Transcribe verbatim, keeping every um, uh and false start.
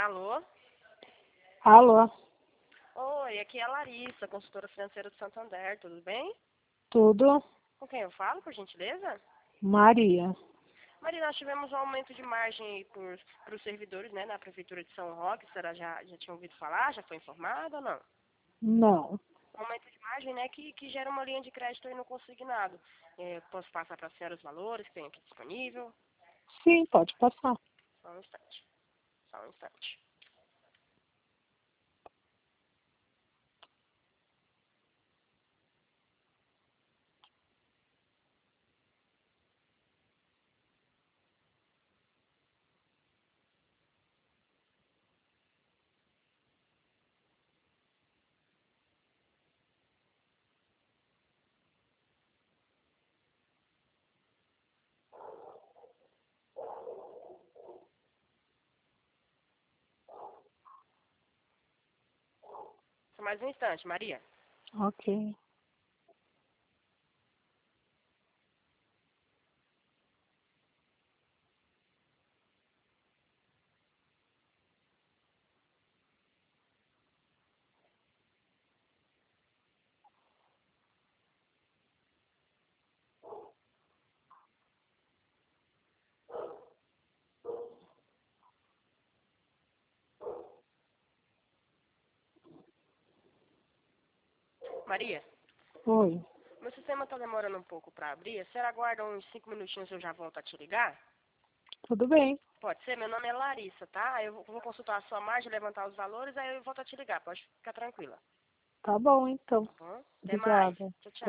Alô? Alô, Oi, aqui é a Larissa, consultora financeira do Santander, tudo bem? tudo? Com quem eu falo, por gentileza? Maria. Maria, nós tivemos um aumento de margem para os servidores, né, na Prefeitura de São Roque. A senhora já, já tinha ouvido falar? Já foi informada ou não? Não. Um aumento de margem, né, que, que gera uma linha de crédito aí no consignado. É, posso passar para a senhora os valores que tem aqui disponível? Sim, pode passar. Só um instante. Só um instante. Só mais um instante, Maria. Ok. Maria, Oi. meu sistema está demorando um pouco para abrir. A senhora aguarda uns cinco minutinhos e eu já volto a te ligar? Tudo bem. Pode ser, meu nome é Larissa, tá? Eu vou consultar a sua margem, levantar os valores, aí eu volto a te ligar, pode ficar tranquila. Tá bom, então. Tá bom? Até mais. Obrigada. Tchau, tchau.